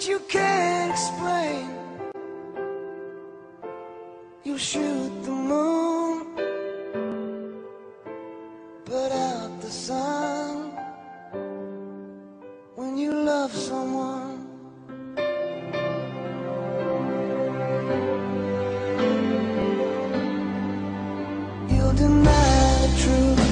you can't explain. You shoot the moon, put out the sun. When you love someone, you'll deny the truth,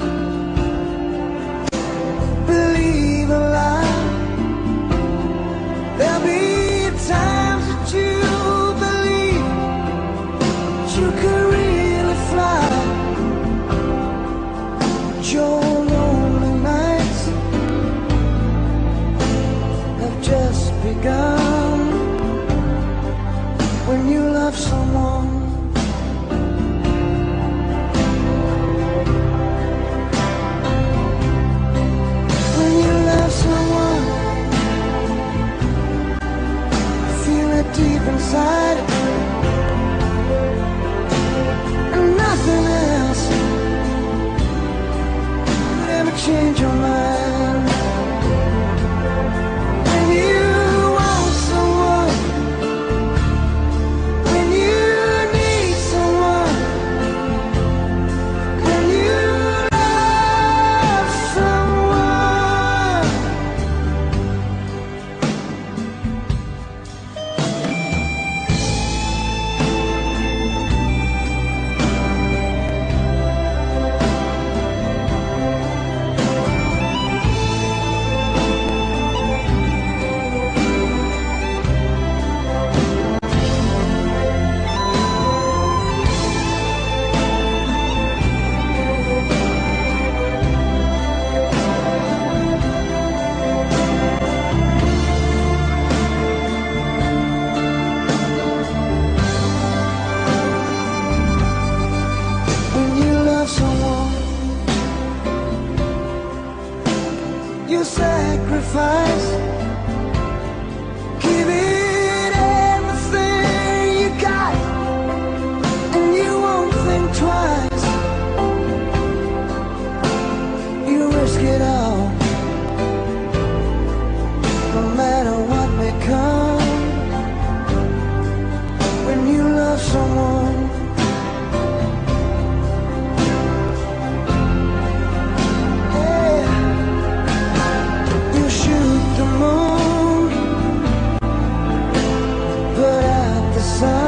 believe a lie. There'll be times that you believe that you could really fly, but your lonely nights have just begun. When you love someone, when you love someone, feel it deep inside, and nothing else could ever change your mind. When you want someone, when you need someone, when you love someone. When you love someone, you sacrifice, give it everything you got, and you won't think twice. You risk it all, no matter what may come. When you love someone, you shoot the moon, put out the sun.